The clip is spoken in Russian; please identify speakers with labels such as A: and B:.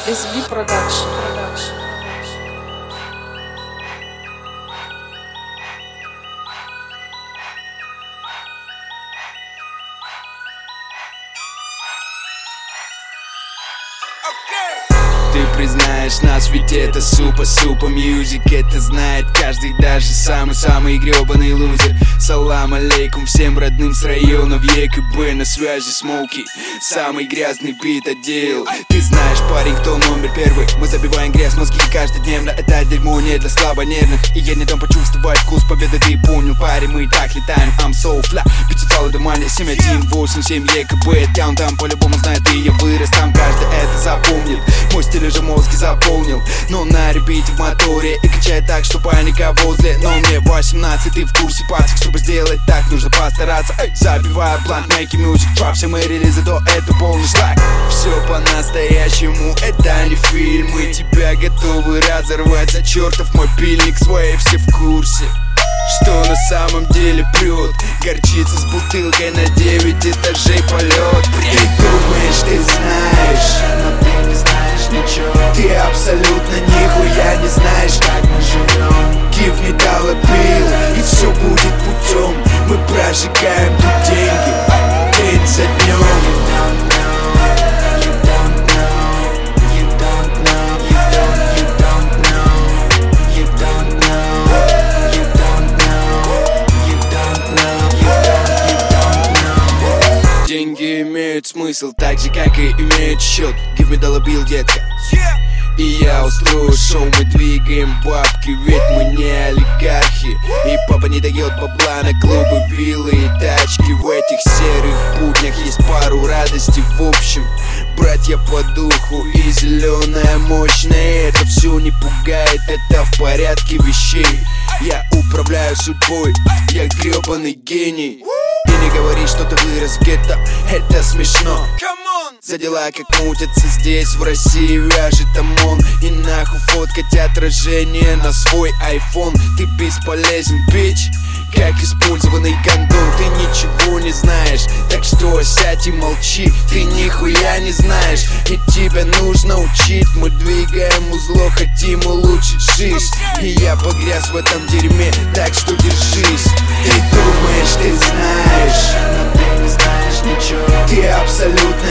A: SB Production.
B: Ты признаешь нас, ведь это супа мьюзик. Это знает каждый, даже самый гребаный лузер. Салам алейкум всем родным с района в ЕКБ. На связи Смоуки, самый грязный бит отдел. Ты знаешь, парень, кто номер первый. Мы забиваем грязь мозги каждодневно. Это дерьмо не для слабонервных. И я не дам почувствовать вкус победы. Ты понял, парень, мы так летаем. I'm so fly, пятицалый домане 7187 ЕКБ. Там по-любому знает, и я вырос. Там каждый это запомнит. Мой стиль уже мозги заполнил, но на репите в моторе. И качает так, что паника возле. Но мне 18, ты в курсе, пацик. Чтобы сделать так, нужно постараться. Забиваю план, make music drop. Все мои релизы до это полный шлак. Все по-настоящему, это не фильм. Мы тебя готовы разорвать за чертов мобильник свой. Все в курсе, что на самом деле прет. Горчица с бутылкой на 9 этажей полет. Ты думаешь, ты знаешь, но ты не знаешь ничего. Ты абсолютно нихуя не знаешь, как мы живем. Give me dollar bill, и все будет путем. Мы прожигаем тут деньги день за днем. Деньги имеют смысл, так же, как и имеют счет. Give me dollar bill, детка. И я устрою шоу, мы двигаем бабки, ведь мы не олигархи. И папа не дает бабла на клубы, виллы и тачки. В этих серых буднях есть пару радостей в общем. Братья по духу и зеленая мощная. Это все не пугает, это в порядке вещей. Я управляю судьбой, я гребаный гений. И не говори, что ты вырос в гетто, это смешно. За дела как мутятся здесь, в России вяжет ОМОН. И нахуй фоткать отражение на свой айфон. Ты бесполезен, бич, как использованный гондон. Ты ничего не знаешь, так что сядь и молчи. Ты нихуя не знаешь, и тебя нужно учить. Мы двигаем узло, хотим улучшить жизнь. И я погряз в этом дерьме, так что держись. Ты думаешь, ты знаешь, но ты не знаешь ничего. Ты абсолютно